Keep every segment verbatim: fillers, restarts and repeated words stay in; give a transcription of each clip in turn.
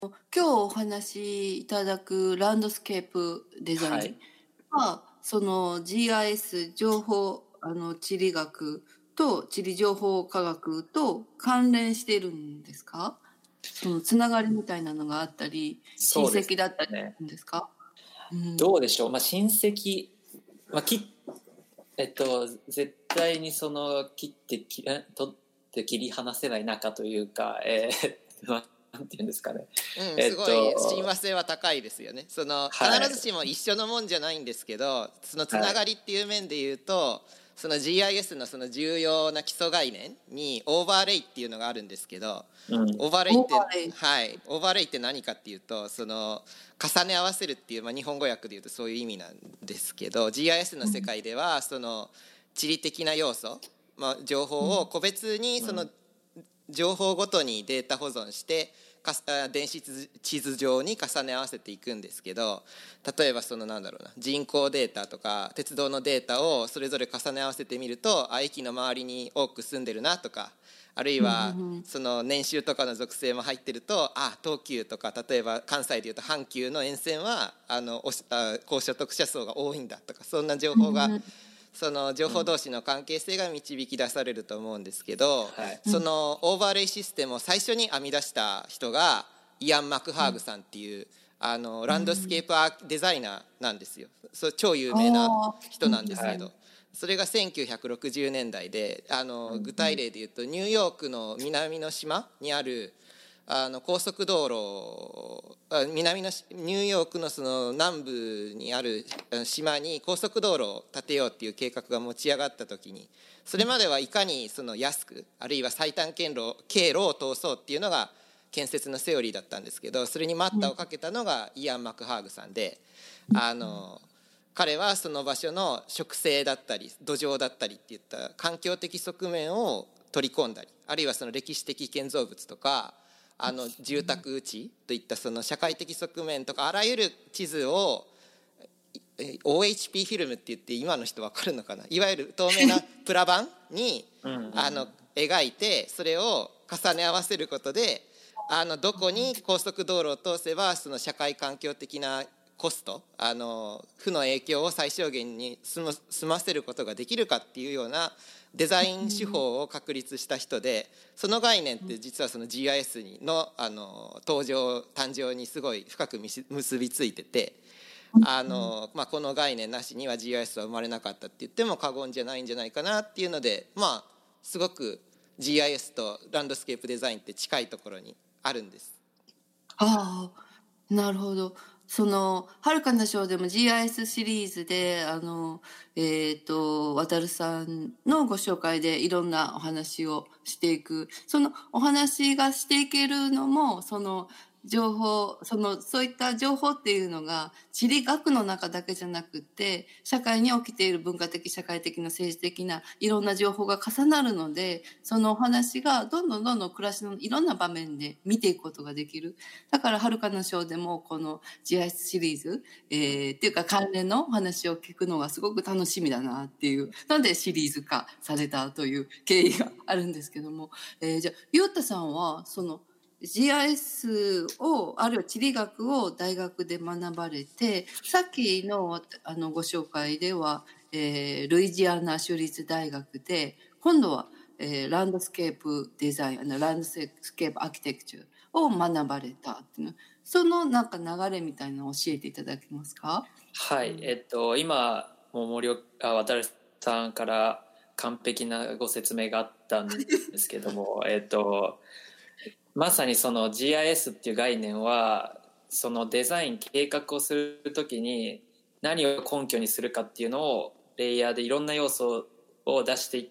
今日お話しいただくランドスケープデザインはい。 は、その ジーアイエス 情報、あの地理学と地理情報科学と関連しているんですか？そのつながりみたいなのがあったり、親そうです戚だったりすね。 るんですか？うん。 どうでしょう。まあ、親戚、まあ、き、えっと、絶対にその、切ってき、え取って切り離せない仲というか、えー、まあなんていうんですかね。 うん、 えっすごい親と、 和性は高いですよね。その必はい。 ずしも一緒のもんじゃないんですけど、そのつはい。 ながりっていう面で言うと、その ジーアイエス のその重要な基礎概念にオーバーレイっていうのがあるんですけど、 うん。 オーバーレイっオーバて、 ーレイ。 はいオーバーレイって何かっていうと、その重ね合わせるっていう、まあ、日本語訳で言うとそういう意味なんですけど、 ジーアイエス の世界ではその地理的な要素、まあ、情報を個別にその情報ごとにデータ保存して電子地図上に重ね合わせていくんですけど、例えばそのなんだろうな、人口データとか鉄道のデータをそれぞれ重ね合わせてみると、あ駅の周りに多く住んでるなとか、あるいはその年収とかの属性も入ってると、あ東急とか例えば関西でいうと阪急の沿線はあのあ高所得者層が多いんだとか、そんな情報がその情報同士の関係性が導き出されると思うんですけど、 はい。 そのオーバーレイシステムを最初に編み出した人がイアン・マクハーグさんっていうあのランドスケープアーデザイナーなんですよ。それ超有名なああ、 人なんですはい。 けど、それがせんきゅうひゃくろくじゅうねんだいで、あの具体例で言うとニューヨークの南の島にあるあの高速道路、南のニューヨークのその南部にある島に高速道路を建てようっていう計画が持ち上がった時に、それまではいかにその安くあるいは最短経路経路を通そうっていうのが建設のセオリーだったんですけど、それに待ったをかけたのがイアン・マクハーグさんで、あの彼はその場所の植生だったり土壌だったりっていった環境的側面を取り込んだり、あるいはその歴史的建造物とかあの住宅地といったその社会的側面とか、あらゆる地図を オーエイチピー フィルムって言って、今の人分かるのかな、いわゆる透明なプラ板にあの描いて、それを重ね合わせることで、あのどこに高速道路を通せばその社会環境的なコスト、あの負の影響を最小限に済ませることができるかっていうようなデザイン手法を確立した人で、その概念って実はその ジーアイエス のあの登場誕生にすごい深く結びついてて、あの、まあ、この概念なしには ジーアイエス は生まれなかったって言っても過言じゃないんじゃないかなっていうので、まあすごく ジーアイエス とランドスケープデザインって近いところにあるんです。 ああ、なるほど。その、はるかな章でも ジーアイエス シリーズで、あの、えっと、渡るさんのご紹介でいろんなお話をしていく。そのお話がしていけるのも、その情報、その、そういった情報っていうのが、地理学の中だけじゃなくて、社会に起きている文化的、社会的な、政治的ないろんな情報が重なるので、そのお話がどんどんどんどん暮らしのいろんな場面で見ていくことができる。だから、はるかな章でも、この ジーアイエス シリーズ、えー、っていうか関連のお話を聞くのがすごく楽しみだなっていう、なんでシリーズ化されたという経緯があるんですけども、えー、じゃあ、ゆうたさんは、その、ジーアイエス を、あるいは地理学を大学で学ばれて、さっきのあのご紹介では、えー、ルイジアナ州立大学で、今度は、えー、ランドスケープデザイン、あのランドスケープアーキテクチャを学ばれたっていうの、そのなんか流れみたいなのを教えていただけますか？ はい。えっと、今、もう森岡渡さんから完璧なご説明があったんですけども、えっと、まさにその ジーアイエス っていう概念は、そのデザイン計画をするときに何を根拠にするかっていうのをレイヤーでいろんな要素を出していって、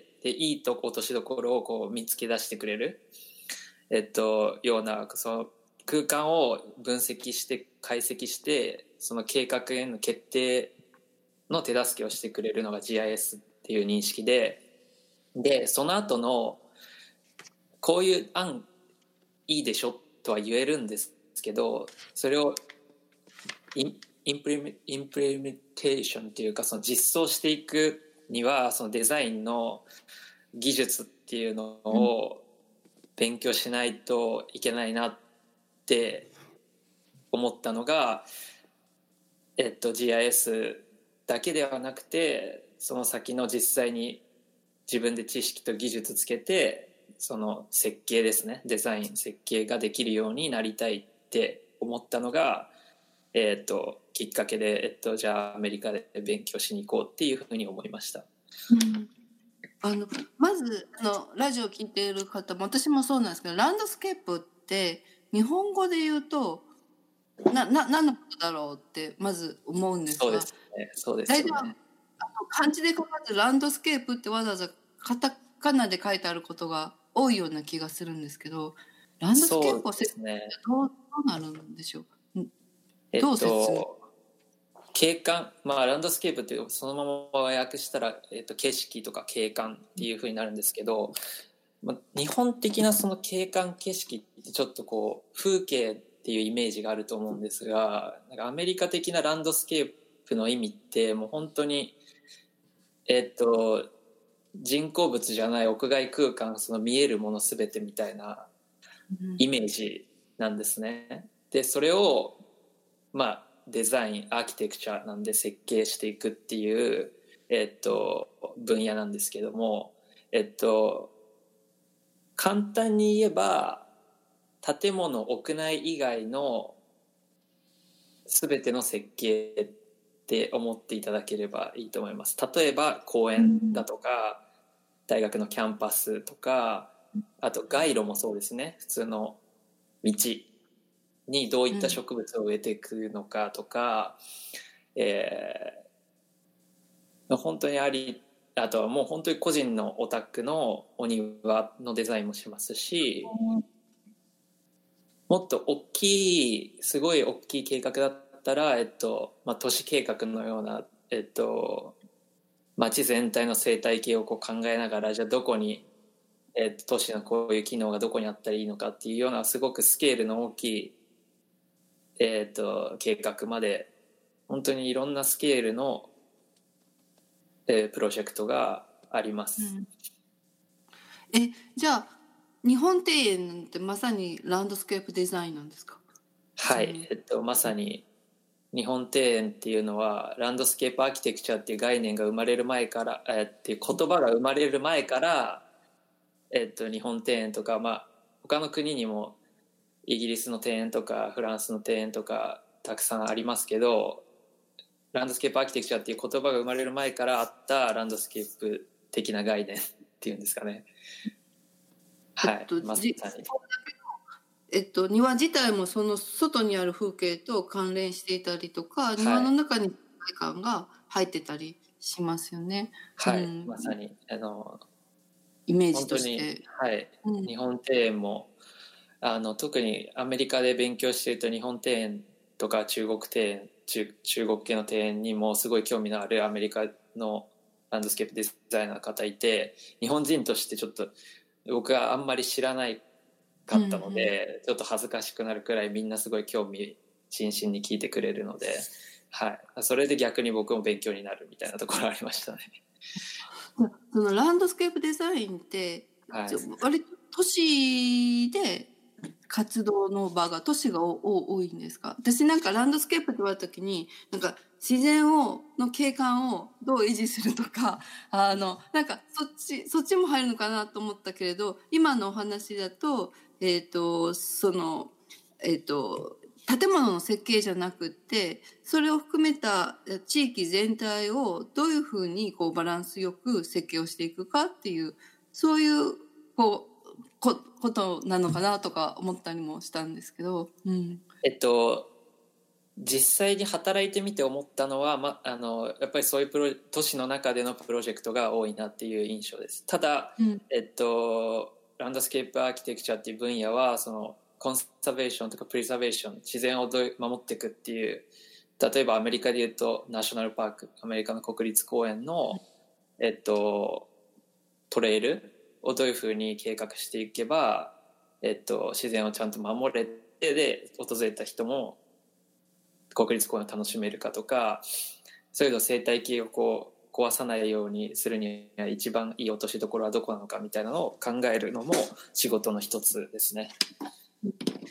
でいいとこ落としどころをこう見つけ出してくれる、えっと、ようなその空間を分析して解析して、その計画への決定の手助けをしてくれるのが ジーアイエス っていう認識で、でその後のこういう案いいでしょとは言えるんですけど、それをインインプリメインプリメンテーションっていうか、その実装していくにはそのデザインの技術っていうのを勉強しないといけないなっって思ったのが、えっと、ジーアイエス だけではなくてその先の実際に自分で知識と技術つけてその設計ですね、デザイン設計ができるようになりたいって思ったのが、えっと、きっかけで、えっと、じゃあアメリカで勉強しに行こうっていうふうに思いました。 うん、あのまずあのラジオを聞いている方も私もそうなんですけど、ランドスケープって日本語で言うとなな何のことだろうってまず思うんですが、 そうですね、そうです大体よね。 あの漢字で書かれてランドスケープってわざわざカタカナで書いてあることが多いような気がするんですけど、ランドスケーそうプを説明ですね。 どうどうなるんでしょう。んえっどう説明と景観、まあランドスケープってそのまま訳したら、えっと、景色とか景観っていうふうになるんですけど、まあ、日本的なその景観景色ってちょっとこう風景っていうイメージがあると思うんですが、なんかアメリカ的なランドスケープの意味ってもう本当にえっと人工物じゃない屋外空間、その見えるもの全てみたいなイメージなんですね。でそれをまあデザインアーキテクチャなんで設計していくっていう、えっと、分野なんですけども、えっと簡単に言えば建物屋内以外の全ての設計って思っていただければいいと思います。例えば公園だとか大学のキャンパスとか、あと街路もそうですね、普通の道にどういった植物を植えていくのかとか、うんえー、本当にありあとはもう本当に個人のお宅のお庭のデザインもしますし、もっと大きいすごい大きい計画だったら、えっとまあ、都市計画のような、えっと、街全体の生態系をこう考えながら、じゃあどこに、えっと、都市のこういう機能がどこにあったらいいのかっていうようなすごくスケールの大きいえー、と計画まで本当にいろんなスケールの、えープロジェクトがあります、 うん、えじゃあ日本庭園ってまさにランドスケープデザインなんですか？ はい、えっと、まさに日本庭園っていうのはランドスケープアーキテクチャっていう概念が生まれる前から、えー、っていう言葉が生まれる前から、えっと、日本庭園とか、まあ、他の国にもイギリスの庭園とかフランスの庭園とかたくさんありますけど、ランドスケープアーキテクチャっていう言葉が生まれる前からあったランドスケープ的な概念っていうんですかね。はい、 えっと、 まさに。 えっと、庭自体もその外にある風景と関連していたりとか、庭の中に世界観が入ってたりしますよね。 はい、 うん、 まさにあのイメー本当にジとして。 はい、 うん、 日本庭園もあの特にアメリカで勉強していると日本庭園とか中国庭園 中, 中国系の庭園にもすごい興味のあるアメリカのランドスケープデザイナーの方いて、日本人としてちょっと僕はあんまり知らないかったので、うんうん、ちょっと恥ずかしくなるくらいみんなすごい興味津々に聞いてくれるので、はい、それで逆に僕も勉強になるみたいなところありましたね。 そのランドスケープデザインって、はい、割と都市で活動の場が都市が多いんですか？私なんかランドスケープって言われた時になんか自然をの景観をどう維持するとか、あのなんかそっちそっちも入るのかなと思ったけれど、今のお話だとえっとそのえっと建物の設計じゃなくってそれを含めた地域全体をどういうふうにこうバランスよく設計をしていくかっていう、そういうこうこことなのかなとか思ったりもしたんですけど、うん、 えっと実際に働いてみて思ったのは、ま、あのやっぱりそういうプロ都市の中でのプロジェクトが多いなっていう印象です。ただ、うん、えっとランドスケープアーキテクチャっていう分野はそのコンサベーションとかプリザベーション、自然をどう守っていくっていう、例えばアメリカでいうとナショナルパーク、アメリカの国立公園の、えっと、トレイルをどういうふうに計画していけば、えっと、自然をちゃんと守れて、で訪れた人も国立公園を楽しめるかとか、そういうの生態系をこう壊さないようにするには一番いい落としどころはどこなのかみたいなのを考えるのも仕事の一つですね。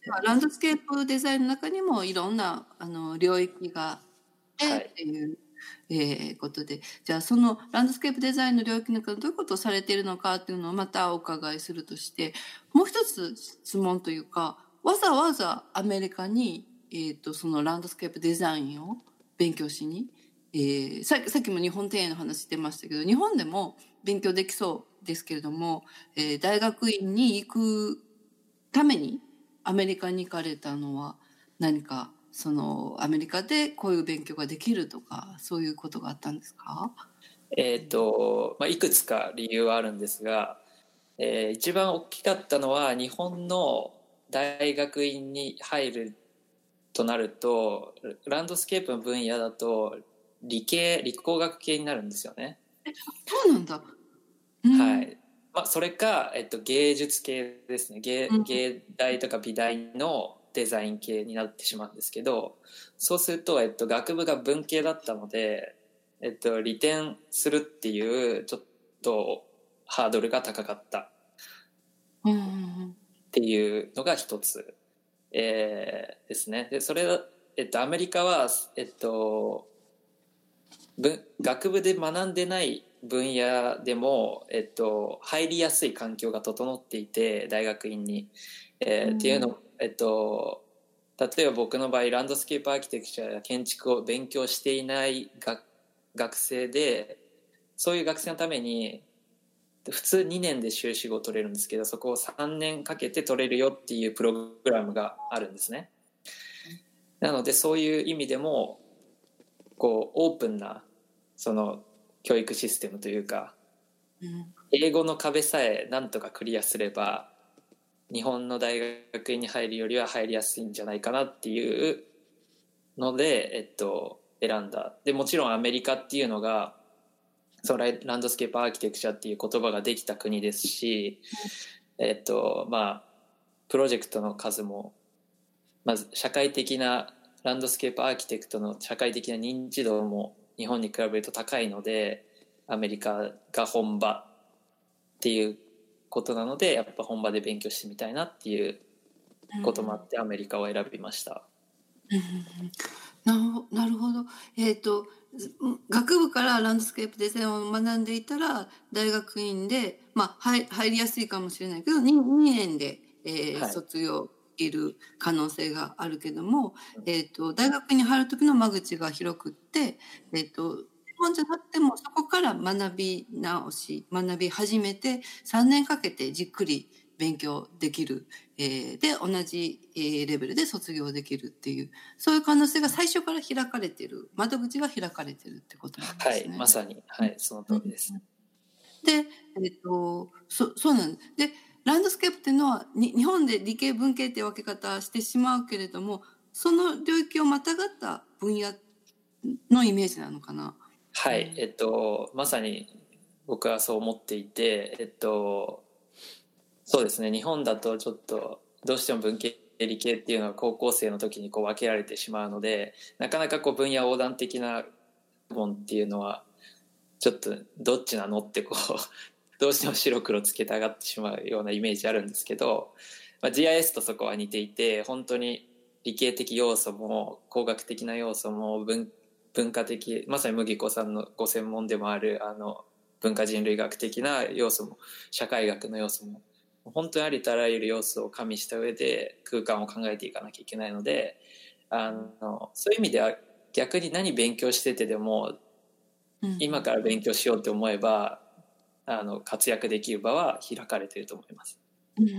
ランドスケープデザインの中にもいろんなあの領域があってはいっていう、えーことで、じゃあそのランドスケープデザインの領域の中でどういうことをされているのかっていうのをまたお伺いするとして、もう一つ質問というか、わざわざアメリカに、えー、とそのランドスケープデザインを勉強しに、えーささっきも日本庭園の話してましたけど、日本でも勉強できそうですけれども、えー大学院に行くためにアメリカに行かれたのは何かそのアメリカでこういう勉強ができるとかそういうことがあったんですか？ えーとまあ、いくつか理由はあるんですが、えー一番大きかったのは日本の大学院に入るとなるとランドスケープの分野だと理系理工学系になるんですよね。 そうなんだ。うん、 はい、まあ、それか、えっと、芸術系ですね。 芸, うん芸大とか美大のデザイン系になってしまうんですけど、そうすると、えっと、学部が文系だったので、えっと、利点するっていうちょっとハードルが高かったうんうんっていうのが一つ、えーですね。でそれ、えっと、アメリカは、えっと、文学部で学んでない分野でも、えっと、入りやすい環境が整っていて大学院に、えーっていうの、えっと、例えば僕の場合ランドスケープアーキテクチャや建築を勉強していない学学生で、そういう学生のために普通にねんで修士号を取れるんですけど、そこをさんねんかけて取れるよっていうプログラムがあるんですね。なのでそういう意味でもこうオープンなその教育システムというか、 うん英語の壁さえなんとかクリアすれば日本の大学院に入るよりは入りやすいんじゃないかなっていうので、えっと、選んだ。でもちろんアメリカっていうのがそのランドスケープアーキテクチャっていう言葉ができた国ですし、えっとまあプロジェクトの数もまず社会的なランドスケープアーキテクトの社会的な認知度も日本に比べると高いので、アメリカが本場っていうことなのでやっぱ本場で勉強してみたいなっていうこともあってアメリカを選びました。 なるほなるほど。えっ、とず学部からランドスケープデザインを学んでいたら大学院で、まあ、入入りやすいかもしれないけど 2, にねんで、えーはい卒業いる可能性があるけども、えっ、と大学に入る時の間口が広くって、えっ、と日本じゃなくてもそこから学び直し学び始めてさんねんかけてじっくり勉強できる、えーで同じ、えーレベルで卒業できるっていうそういう可能性が最初から開かれてる窓口が開かれてるってことなんではいすね。 まさに、はい、その通りです。 で、えっと、そそうなんです。でランドスケープっていうのはに日本で理系文系っていう分け方してしまうけれどもその領域をまたがった分野のイメージなのかな。 はい、えっとまさに僕はそう思っていて、えっとそうですね、日本だとちょっとどうしても文系理系っていうのは高校生の時にこう分けられてしまうので、なかなかこう分野横断的な本っていうのはちょっとどっちなのってこうどうしても白黒つけたがってしまうようなイメージあるんですけど、まあ、ジーアイエス とそこは似ていて、本当に理系的要素も工学的な要素も 文, 文化的、まさに麦子さんのご専門でもあるあの文化人類学的な要素も社会学の要素も本当にありとあらゆる要素を加味した上で空間を考えていかなきゃいけないので、あのそういう意味では逆に何勉強しててでも、うん、今から勉強しようと思えばあの活躍できる場は開かれていると思います。 うんうん、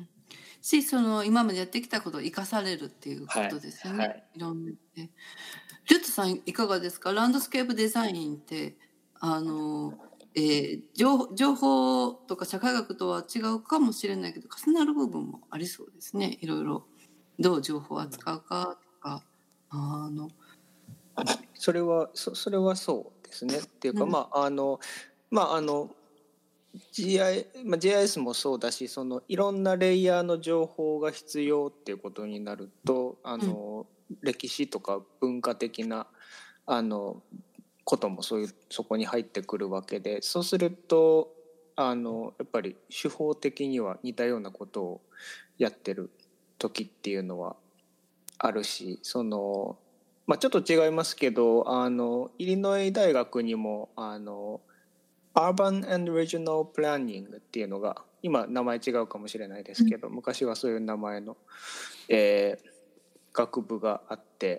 しその今までやってきたことを生かされるっていうことですよね。はいはい、いろんなリュットさんいかがですか？ランドスケープデザインってあの、えー、情, 情報とか社会学とは違うかもしれないけど重なる部分もありそうですね。いろいろどう情報を扱うかとか、あのそれは そ, それはそうですね。っていうか、うん、まああのまああのジーアイ、まあ、ジーアイエス もそうだし、そのいろんなレイヤーの情報が必要っていうことになると、あの、うん、歴史とか文化的なあのこともそういうそこに入ってくるわけで、そうするとあのやっぱり手法的には似たようなことをやってる時っていうのはあるし、その、まあ、ちょっと違いますけど、あのイリノイ大学にもあのUrban and Regional Planning っていうのが、今名前違うかもしれないですけど、昔はそういう名前の、えー学部があって、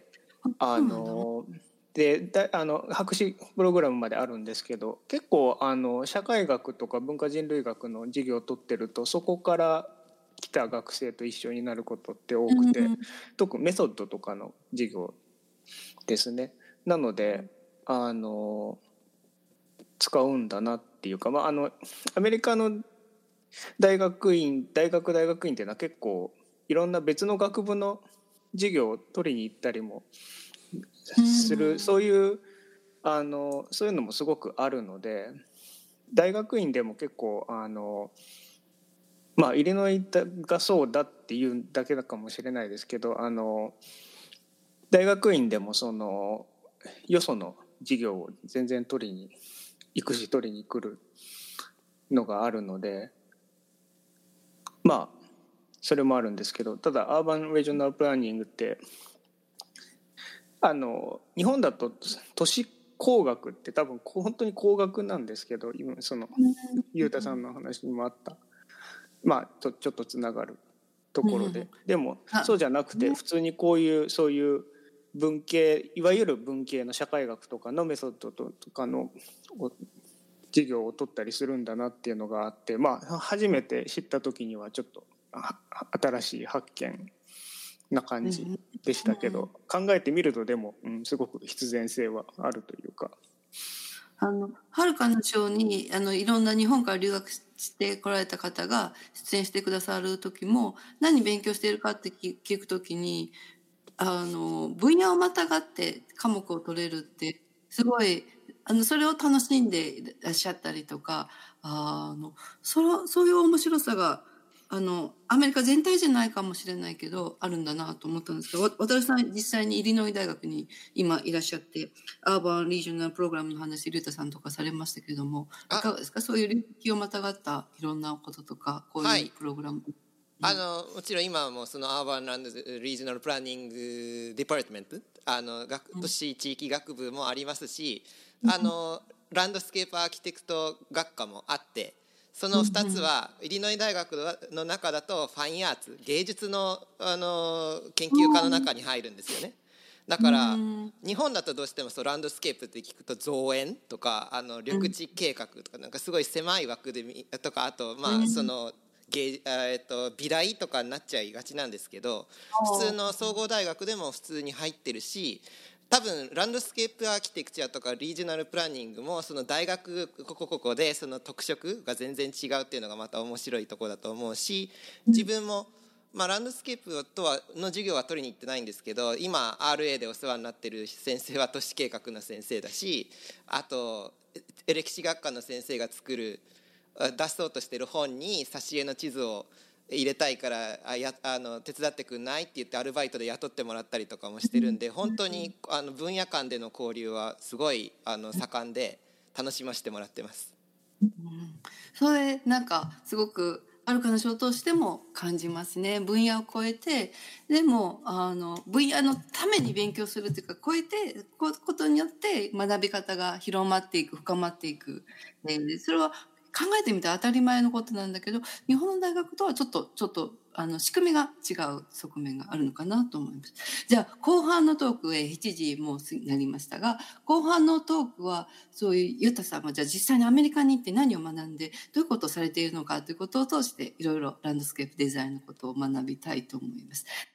あのでだあの博士プログラムまであるんですけど、結構あの社会学とか文化人類学の授業を取ってると、そこから来た学生と一緒になることって多くて、特にメソッドとかの授業ですね。なのであの使うんだなっていうか、まあ、あのアメリカの大学院大学大学院っていうのは結構いろんな別の学部の授業を取りに行ったりもする、そういうあのそういうのもすごくあるので、大学院でも結構あのまあイリノイがそうだっていうだけだかもしれないですけど、あの大学院でもそのよその授業を全然取りに行くし取りに来るのがあるので、まあそれもあるんですけど、ただアーバン・レジョナル・プランニングってあの日本だと都市工学って多分本当に工学なんですけど、今その裕太さんの話にもあったまあちょちょっとつながるところで、でもそうじゃなくて普通にこういうそういう文系、いわゆる文系の社会学とかのメソッドとかの授業を取ったりするんだなっていうのがあって、まあ初めて知った時にはちょっと新しい発見な感じでしたけど、考えてみるとでも、うん、すごく必然性はあるというか。 あのはるかの賞にあのいろんな日本から留学して来られた方が出演してくださる時も、何勉強しているかって聞く時に、あの分野をまたがって科目を取れるってすごい、あのそれを楽しんでいらっしゃったりとか、あのそのそういう面白さがあのアメリカ全体じゃないかもしれないけどあるんだなと思ったんですけど、渡さん実際にイリノイ大学に今いらっしゃって、アーバン・リージョナルプログラムの話、リュウタさんとかされましたけれども、いかがですか？そういう領域をまたがったいろんなこととか、こういうプログラム、 はい、あのもちろん今もそのアーバン・ランド・リージョナル・プランニング・ディパートメント、あの都市地域学部もありますし、あのランドスケープアーキテクト学科もあって、そのふたつはイリノイ大学の中だとファインアーツ、芸術の、あの研究科の中に入るんですよね。だから日本だとどうしてもそうランドスケープって聞くと造園とかあの緑地計画とかなんかすごい狭い枠でとか、あとまあその芸えっと美大とかになっちゃいがちなんですけど、普通の総合大学でも普通に入ってるし、多分ランドスケープアーキテクチャとかリージョナルプランニングもその大学ここここでその特色が全然違うっていうのがまた面白いところだと思うし、自分もまあランドスケープとはの授業は取りに行ってないんですけど、今 アールエー でお世話になってる先生は都市計画の先生だし、あと歴史学科の先生が作る出そうとしてる本に挿絵の地図を入れたいからあやあの手伝ってくんないって言ってアルバイトで雇ってもらったりとかもしてるんで、本当にあの分野間での交流はすごいあの盛んで楽しませてもらってます。 うん、それなんかすごくあるかの賞としても感じますね。分野を超えて、でもあの分野のために勉強するっていうか、超えてこことによって学び方が広まっていく、深まっていく。でそれは考えてみたら当たり前のことなんだけど、日本の大学とはちょっとちょっとあの仕組みが違う側面があるのかなと思います。じゃあ後半のトークへしちじもう過ぎなりましたが、後半のトークはそういうユタさんがじゃあ実際にアメリカに行って何を学んでどういうことをされているのかということを通していろいろランドスケープデザインのことを学びたいと思います。